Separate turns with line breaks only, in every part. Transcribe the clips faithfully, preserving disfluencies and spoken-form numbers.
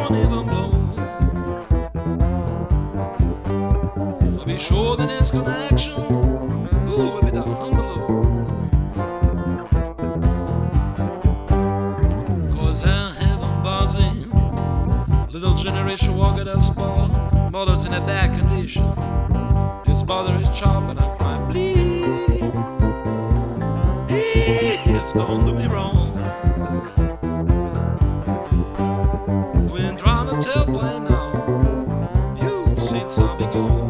won't even blow. But be sure that there's connection. Ooh, baby, down below. Cause I have buzzing. Little generation walk at a spot. Mother's in a bad condition. This mother is chopping and crying, please. Please don't do me wrong. Been trying to tell by now. You've seen something old.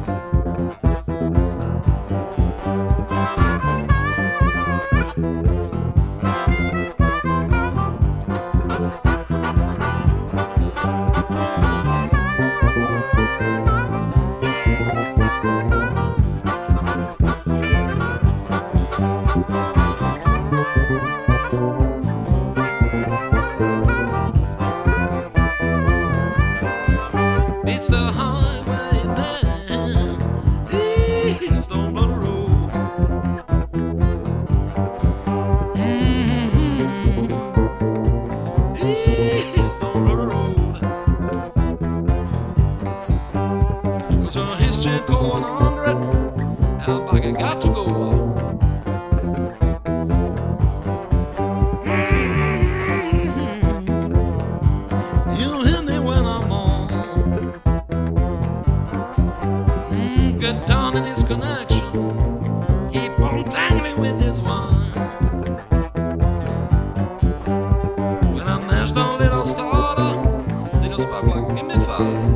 It's the highway man. Please don't blow the road. Mm-hmm. Please don't blow the road. Cause your history go one hundred and I'm like I got to go. Mm-hmm. You hear me when I'm on. Get down in his connection. Keep on tangling with his wines. When I mashed on little starter, little spark like give me five.